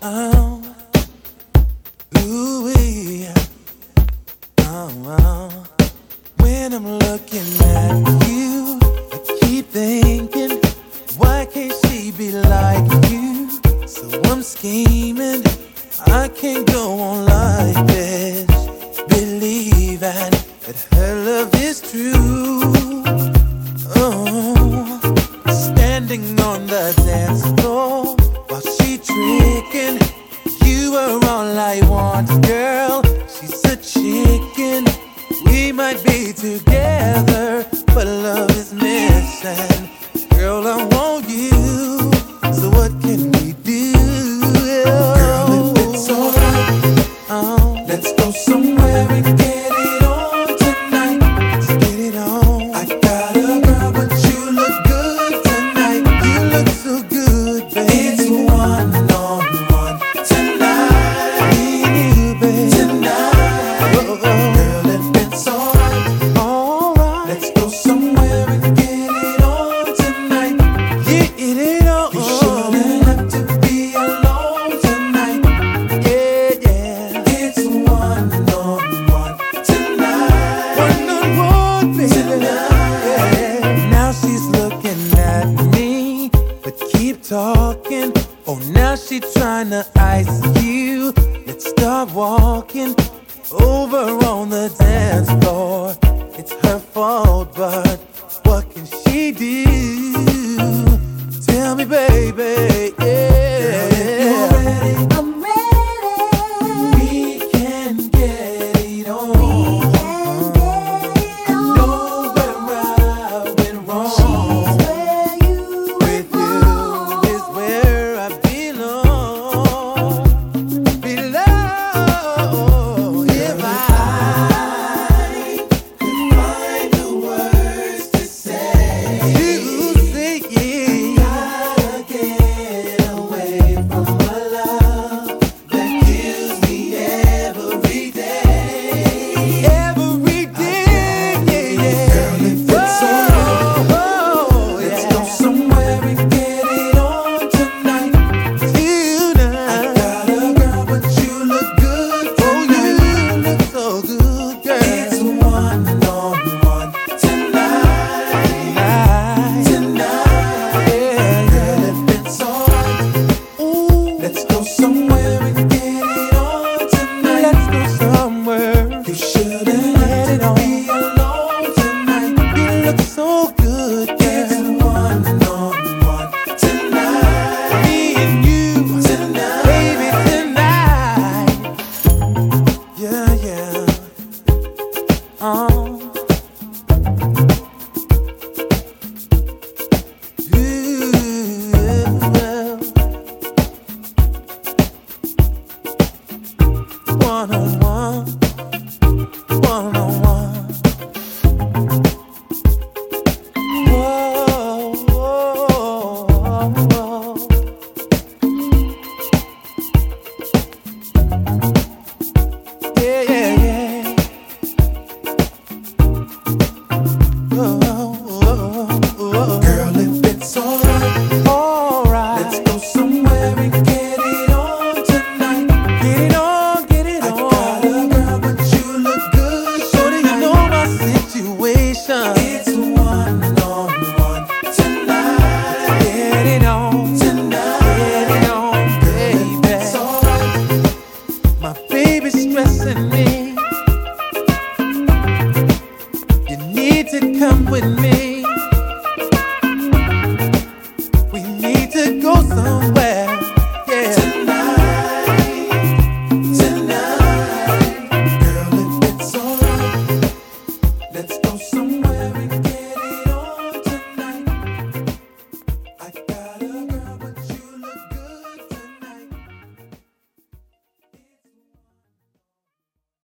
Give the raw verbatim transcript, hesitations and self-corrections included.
Oh, ooh-wee. Oh, oh. When I'm looking at you, I keep thinking, why can't she be like you? So I'm scheming, I can't go on like this, believing that her love is true. Oh, standing on the dance floor while she tricking, you are all I want, girl. She's a chicken. We might be together, but love is missing. Girl, I want you, so what can we do? Girl, if it's alright, Oh, let's go somewhere and get it on tonight. let's get it on. I got a girl, but you look good tonight. You look so good, It's baby. one-on-one tonight. Me and you, baby. Tonight. Oh, oh, Girl, if it's alright, all right. let's go somewhere and get it on tonight. Get it on. You shouldn't have to be alone tonight. Yeah, yeah. It's one-on-one tonight. One on one, baby. Tonight. Yeah. Now she's looking at me, but keep talking. Oh, now she tryna ice you. Let's start walking over on the dance floor. It's her fault, but what can she do? Tell me, baby. Yeah. ready, I'm ready. we can get it on. We can get it on. Know where I went wrong. She's where you With you belong. is where I belong. Belong. If I could find the words to say, you say yeah, gotta get away from a love that kills me every day. every day, yeah, yeah. Girl, if it's alright, Oh, let's yeah. go somewhere and get it on tonight. Tonight. Got a girl, but you look good Oh, tonight. you look so good, girl. It's one-on-one tonight. Tonight. Tonight. Yeah, Girl, yeah. if it's alright, Ooh, let's go somewhere and get it on tonight. let's go somewhere. You shouldn't have to be alone tonight. You look so good, It's girl. one-on-one tonight. Me and you, Tonight. baby, tonight. Yeah, yeah. Oh. One on one, one on one. Whoa, whoa, whoa. Yeah, yeah, yeah. Whoa, whoa, whoa. Girl, if it's alright, All right. let's go somewhere and get it on tonight. Get it on, get it I on. got a girl, but you look good Shorty, you tonight. know my situation. It's one-on-one tonight. Get it on, Tonight. get it on, baby. It's alright, My baby's stressing me. You need to come with me.